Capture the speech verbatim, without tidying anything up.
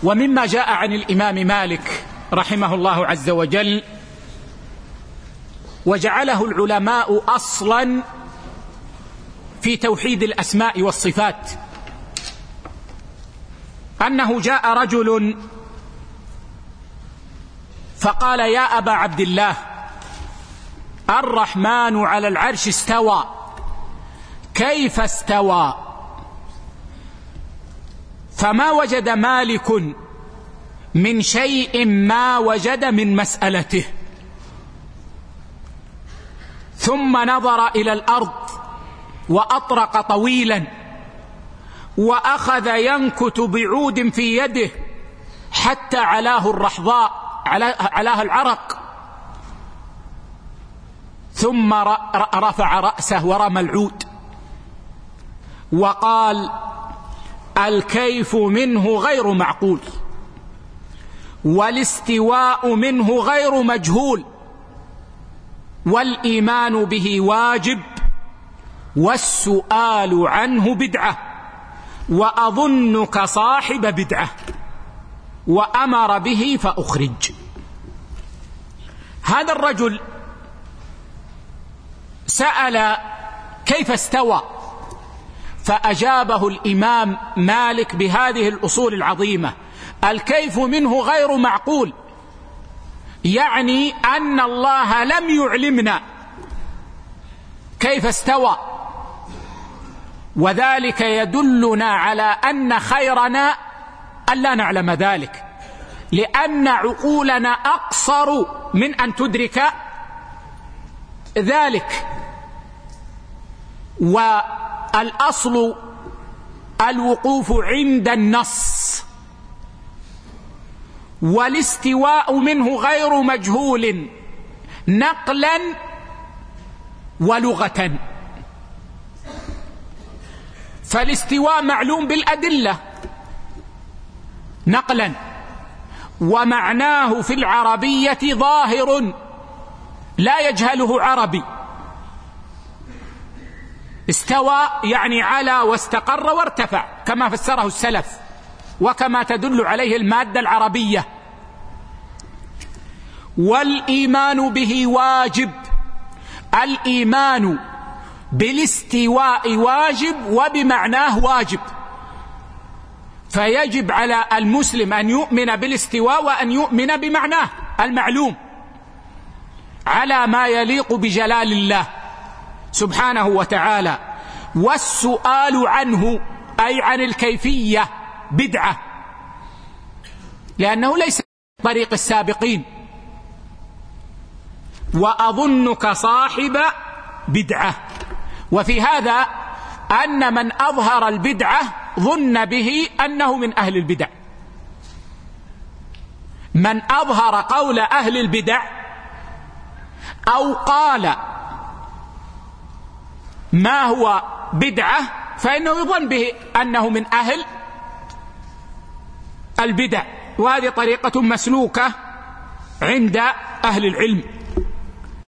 ومما جاء عن الإمام مالك رحمه الله عز وجل وجعله العلماء أصلا في توحيد الأسماء والصفات، أنه جاء رجل فقال: يا أبا عبد الله، الرحمن على العرش استوى، كيف استوى؟ فما وجد مالك من شيء ما وجد من مسألته، ثم نظر إلى الأرض وأطرق طويلا وأخذ ينكت بعود في يده حتى علاه الرحضاء، علاه العرق، ثم رفع رأسه ورمى العود وقال: الكيف منه غير معقول، والاستواء منه غير مجهول، والإيمان به واجب، والسؤال عنه بدعة، وأظنك صاحب بدعة، وأمر به فأخرج. هذا الرجل سأل كيف استوى، فأجابه الإمام مالك بهذه الأصول العظيمة: الكيف منه غير معقول، يعني أن الله لم يعلمنا كيف استوى، وذلك يدلنا على أن خيرنا ألا نعلم ذلك، لأن عقولنا أقصر من أن تدرك ذلك. والأصل الوقوف عند النص، والاستواء منه غير مجهول نقلا ولغة. فالاستواء معلوم بالأدلة نقلا، ومعناه في العربية ظاهر لا يجهله عربي. استوى يعني على واستقر وارتفع، كما فسره السلف وكما تدل عليه المادة العربية. والإيمان به واجب، الإيمان بالاستواء واجب وبمعناه واجب، فيجب على المسلم أن يؤمن بالاستواء وأن يؤمن بمعناه المعلوم على ما يليق بجلال الله سبحانه وتعالى. والسؤال عنه أي عن الكيفية بدعة، لأنه ليس طريق السابقين. وأظنك صاحب بدعة، وفي هذا أن من أظهر البدعة ظن به أنه من أهل البدع. من أظهر قول أهل البدع أو قال ما هو بدعة فإنه يظن به أنه من أهل البدع، وهذه طريقة مسلوكة عند أهل العلم.